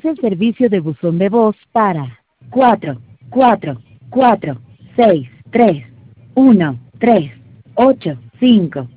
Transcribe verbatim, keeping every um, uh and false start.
es el servicio de buzón de voz para cuatro, cuatro, cuatro, seis, tres, uno, tres, ocho, cinco.